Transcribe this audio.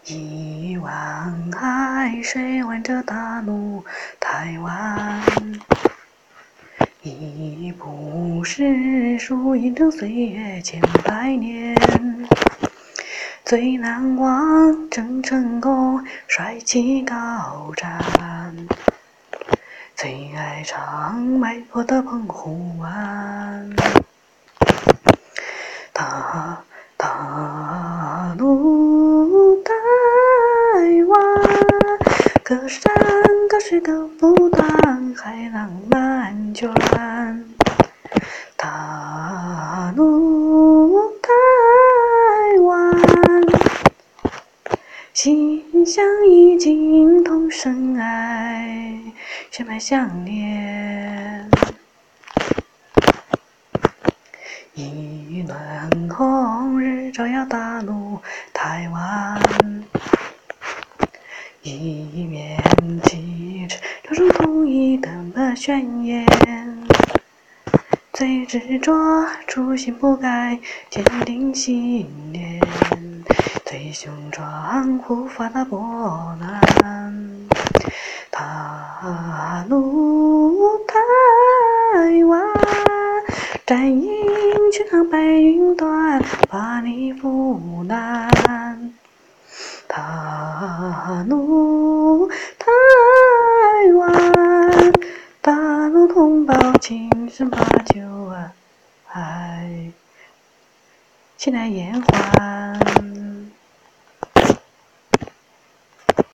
一湾海水玩着大陆台湾，一部诗书印证岁月千百年。最难忘郑成功帅气高瞻，最爱唱脉搏的澎湖湾。大陆台湾，隔山隔水隔不断，海浪漫卷。大陆台湾，心相依，情同深爱，血脉相连。一轮红日照耀大陆台湾，一面旗帜朝着统一的宣言。最执着，初心不改，坚定信念。最雄壮，护法的波澜。大陆台湾，战鹰巡航白云端，把你扶南。大陆台湾，大陆同胞轻声把酒爱，起来言欢。